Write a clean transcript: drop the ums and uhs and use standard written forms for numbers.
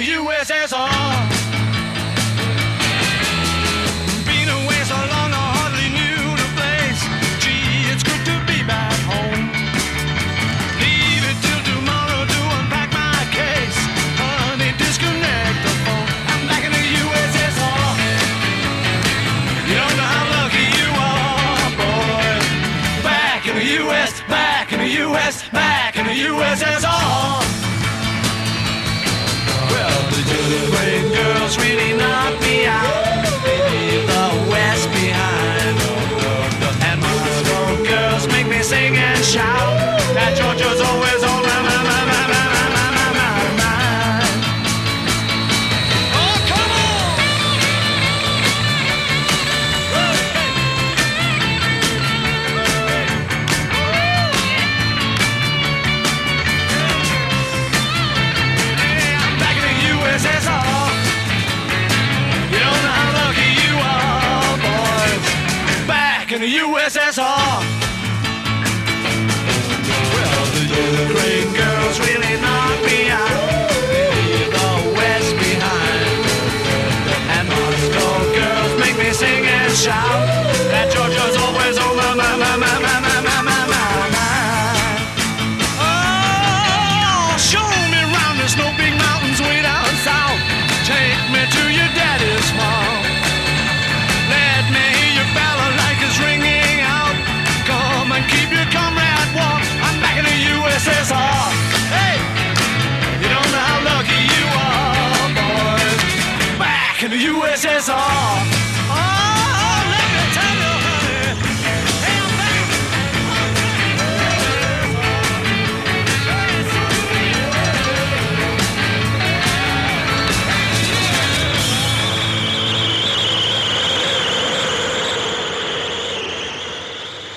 the USSR. Been away so long I hardly knew the place. Gee, it's good to be back home. Leave it till tomorrow to unpack my case. Honey, disconnect the phone. I'm back in the USSR. You don't know how lucky you are, boy. Back in the US, back in the US, back in the USSR. Well, the great girls really knock me out. They leave the West behind. And Moscow girls make me sing and shout. That Georgia's always on my mind. Oh, come on! I'm back in the USSR. You don't know how lucky you are, boys. Back in the USSR. Well, the great girls really knock me out. They leave the West behind. And Moscow girls make me sing and shout. That Georgia's always on my mind. Oh, show me round, there's no big mountains way down south. Take me to your daddy's farm. Let me hear your balalaikas ringing out. Come and keep your comrade warm. I'm back in the USSR. Hey, you don't know how lucky you are, boys. Back in the USSR.